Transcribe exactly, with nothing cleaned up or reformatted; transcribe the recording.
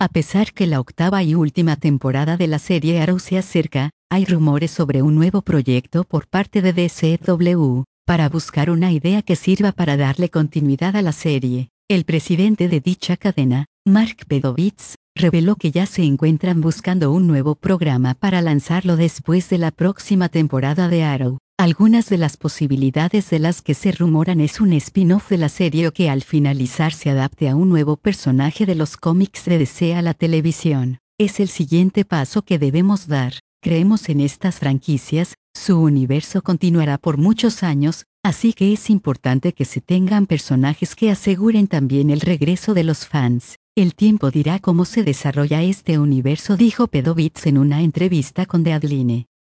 A pesar que la octava y última temporada de la serie Arrow se acerca, hay rumores sobre un nuevo proyecto por parte de D C W, para buscar una idea que sirva para darle continuidad a la serie. El presidente de dicha cadena, Mark Pedovitz, reveló que ya se encuentran buscando un nuevo programa para lanzarlo después de la próxima temporada de Arrow. Algunas de las posibilidades de las que se rumoran es un spin-off de la serie o que al finalizar se adapte a un nuevo personaje de los cómics de D C a la televisión. Es el siguiente paso que debemos dar. Creemos en estas franquicias, su universo continuará por muchos años, así que es importante que se tengan personajes que aseguren también el regreso de los fans. El tiempo dirá cómo se desarrolla este universo, dijo Pedovitz en una entrevista con The Headline.